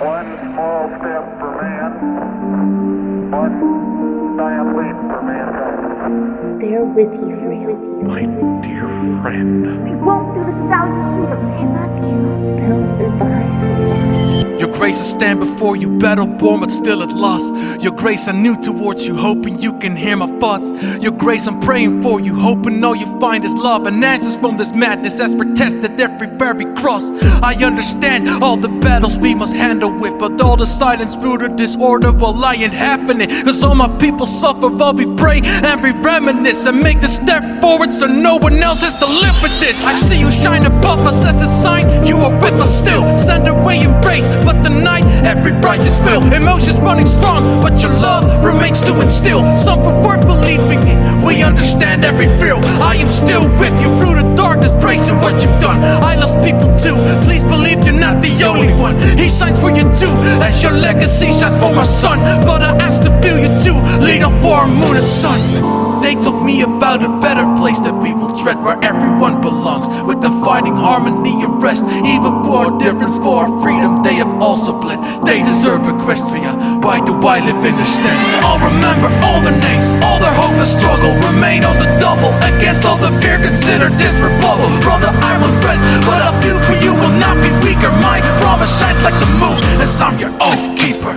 One small step for man, one giant leap for mankind. They're with you, Rio. My dear friend. We won't do the thousand feet of pain. They'll survive. Your grace, I stand before you, battle-born but still at loss. Your grace, I knew towards you, hoping you can hear my thoughts. Your grace, I'm praying for you, hoping all you find is love and answers from this madness as protested every very cross. I understand all the battles we must handle with, but all the silence through the disorder will lie in half in it. Cause all my people suffer while we pray and we reminisce and make the step forward so no one else has to live with this. I see you shine above us as a sign you are with us still. Send away embrace, but tonight every righteous will. Emotions running strong, but your love remains to instill something worth believing in. We understand every feel. I am still with you through the darkness, praising what you've done. I lost people too, please believe you're not the only one. He shines for you too, as your legacy shines for my son. But I ask to feel you too, lead on for our moon and sun. They told me about a better place that we will tread, where everyone belongs, with the fighting harmony and rest. Even for our difference, for our freedom, they have also bled. They deserve equestria, why do I live in their stead? I'll remember all their names, all their hope and struggle. Remain on the double, against all the fear, consider this rebuttal. Brother, I will rest, but I feel for you will not be weaker. My promise shines like the moon, as I'm your oath keeper.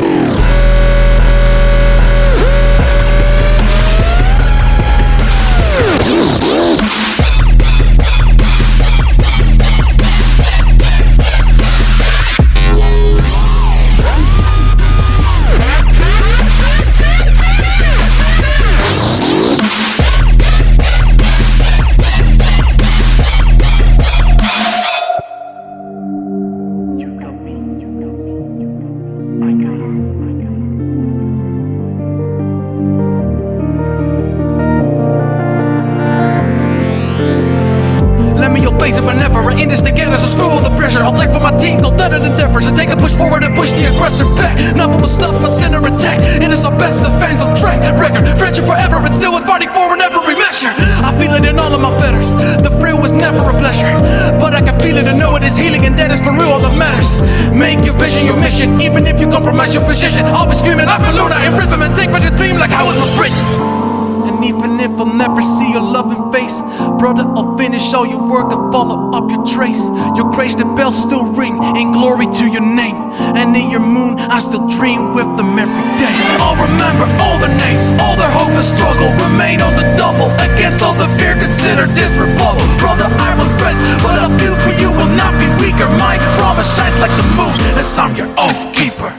Let me your face it whenever I end this together, so screw all the pressure. I'll take for my team, go better than endeavors, and take a push forward and push the aggressor back. Nothing will stop us in our attack. It is our best defense on track record. Friendship forever, and still we're fighting for in every measure. I feel it in all of my feathers. The thrill was never a pleasure, but I can feel it and know it is healing, and that is for real all that matters. Make your vision your mission, even if you compromise your position. I'll be screaming out for Luna in rhythm and take back the dream like how it was written. And even if I'll never see your loving face, brother, I'll finish all your work and follow up your trace. Your grace, the bells still ring in glory to your name, and in your moon I still dream with them every day. I'll remember all their names, all their hope and struggle. Remain on the double, against all the fear, consider this rebuttal. Brother, I will rest, but I feel for you will not be weaker. My promise shines like the moon, as I'm your oath keeper.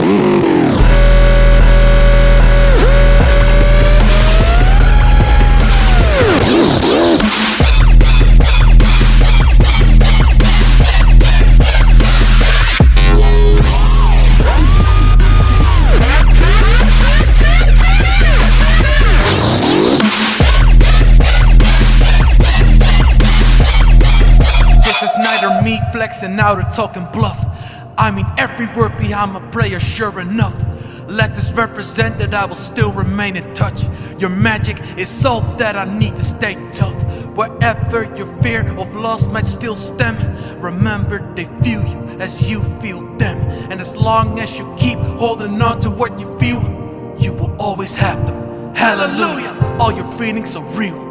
This is neither me flexing out or talking bluff. I mean every word behind my prayer, sure enough. Let this represent that I will still remain in touch. Your magic is all that I need to stay tough. Wherever your fear of loss might still stem, remember they feel you as you feel them. And as long as you keep holding on to what you feel, you will always have them. Hallelujah, all your feelings are real.